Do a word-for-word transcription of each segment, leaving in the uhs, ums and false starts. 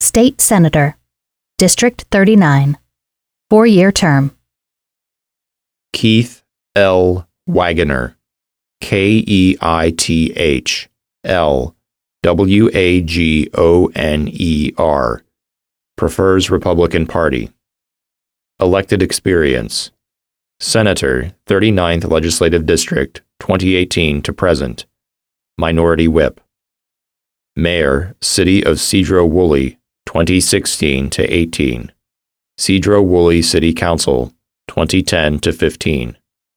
State Senator, District thirty-nine, four-year term. Keith L. Wagoner, K E I T H L W A G O N E R, prefers Republican Party. Elected experience: Senator, thirty-ninth Legislative District, twenty eighteen to present. Minority Whip. Mayor, City of Sedro-Woolley, twenty sixteen to eighteen. Sedro-Woolley City Council, twenty ten to fifteen.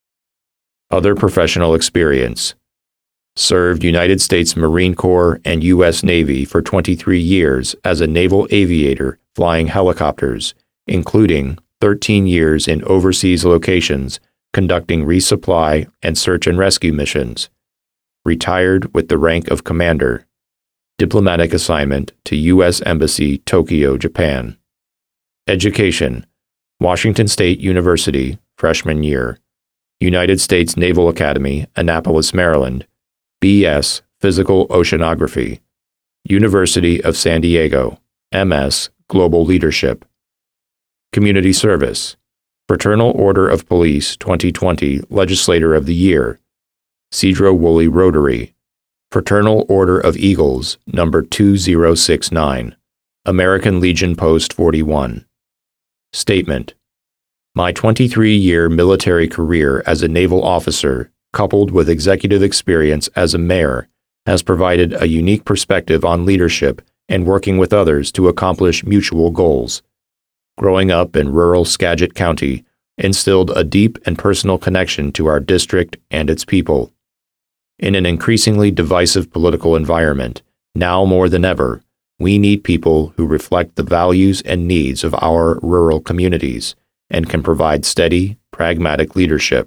Other professional experience: served United States Marine Corps and U S Navy for twenty-three years as a naval aviator flying helicopters, including thirteen years in overseas locations conducting resupply and search and rescue missions. Retired with the rank of commander. Diplomatic assignment to U S Embassy, Tokyo, Japan. Education: Washington State University, freshman year. United States Naval Academy, Annapolis, Maryland. B S Physical Oceanography. University of San Diego, M S Global Leadership. Community service: Fraternal Order of Police twenty twenty Legislator of the Year. Sedro-Woolley Rotary. Fraternal Order of Eagles, number two zero six nine. American Legion Post forty-one. Statement: my twenty-three-year military career as a naval officer, coupled with executive experience as a mayor, has provided a unique perspective on leadership and working with others to accomplish mutual goals. Growing up in rural Skagit County instilled a deep and personal connection to our district and its people. In an increasingly divisive political environment, now more than ever, we need people who reflect the values and needs of our rural communities and can provide steady, pragmatic leadership.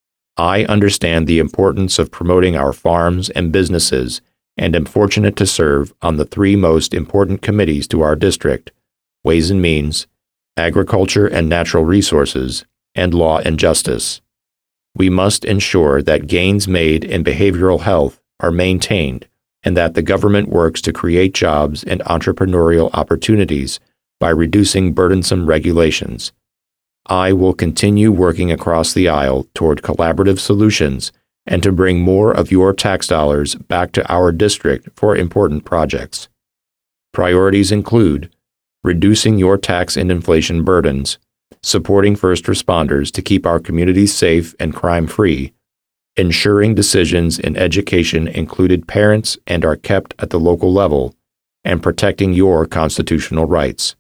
I understand the importance of promoting our farms and businesses and am fortunate to serve on the three most important committees to our district: Ways and Means, Agriculture and Natural Resources, and Law and Justice. We must ensure that gains made in behavioral health are maintained and that the government works to create jobs and entrepreneurial opportunities by reducing burdensome regulations. I will continue working across the aisle toward collaborative solutions and to bring more of your tax dollars back to our district for important projects. Priorities include reducing your tax and inflation burdens, supporting first responders to keep our communities safe and crime-free, ensuring decisions in education included parents and are kept at the local level, and protecting your constitutional rights.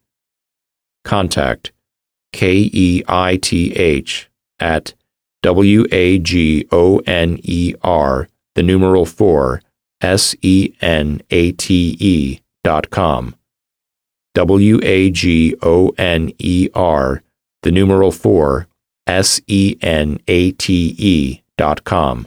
Contact K E I T H at W A G O N E R, the numeral four, S E N A T E dot com. W A G O N E R, the numeral four, S E N A T E dot com.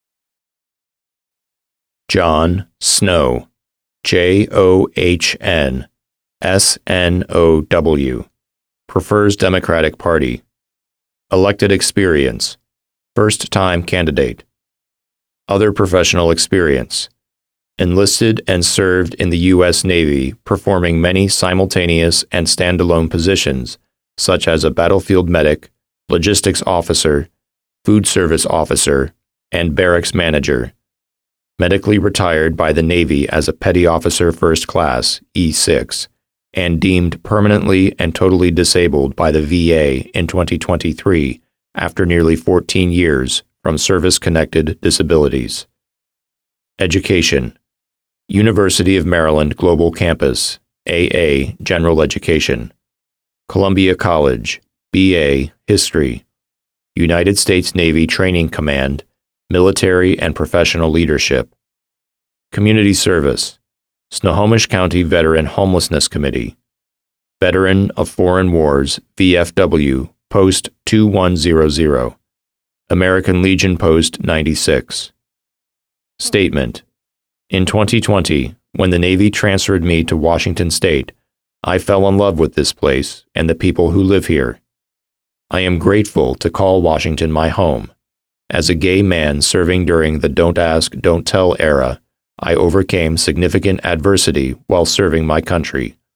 John Snow, J O H N S N O W, prefers Democratic Party. Elected experience: first-time candidate. Other professional experience: enlisted and served in the U S Navy, performing many simultaneous and standalone positions, such as a battlefield medic, logistics officer, food service officer, and barracks manager. Medically retired by the Navy as a petty officer first class, E six, and deemed permanently and totally disabled by the V A in twenty twenty-three after nearly fourteen years from service-connected disabilities. Education: University of Maryland Global Campus, A A General Education. Columbia College, B A History. United States Navy Training Command, Military and Professional Leadership. Community service: Snohomish County Veteran Homelessness Committee. Veteran of Foreign Wars, V F W, Post two one zero zero. American Legion Post ninety-six. Statement: in twenty twenty, when the Navy transferred me to Washington State, I fell in love with this place and the people who live here. I am grateful to call Washington my home. As a gay man serving during the Don't Ask, Don't Tell era, I overcame significant adversity while serving my country.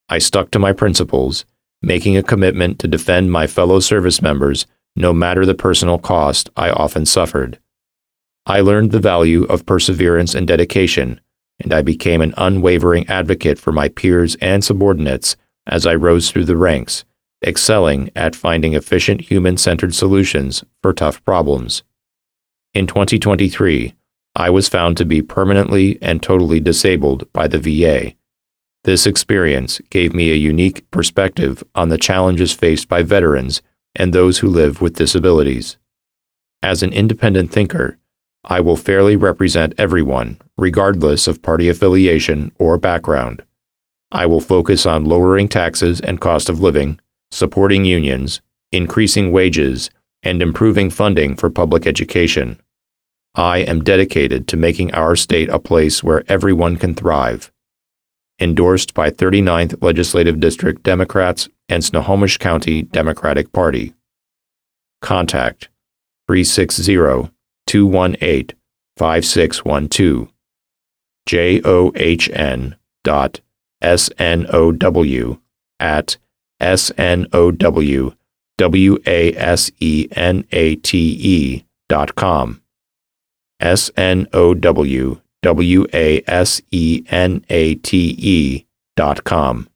I stuck to my principles, making a commitment to defend my fellow service members no matter the personal cost I often suffered. I learned the value of perseverance and dedication, and I became an unwavering advocate for my peers and subordinates as I rose through the ranks, excelling at finding efficient human-centered solutions for tough problems. In twenty twenty-three, I was found to be permanently and totally disabled by the V A. This experience gave me a unique perspective on the challenges faced by veterans and those who live with disabilities. As an independent thinker, I will fairly represent everyone, regardless of party affiliation or background. I will focus on lowering taxes and cost of living, supporting unions, increasing wages, and improving funding for public education. I am dedicated to making our state a place where everyone can thrive. Endorsed by thirty-ninth Legislative District Democrats and Snohomish County Democratic Party. Contact three six zero, two one eight, five six one two. J O H N dot S N O W at S N O W W A S E N A T E dot com. S N O W W A S E N A T E dot com.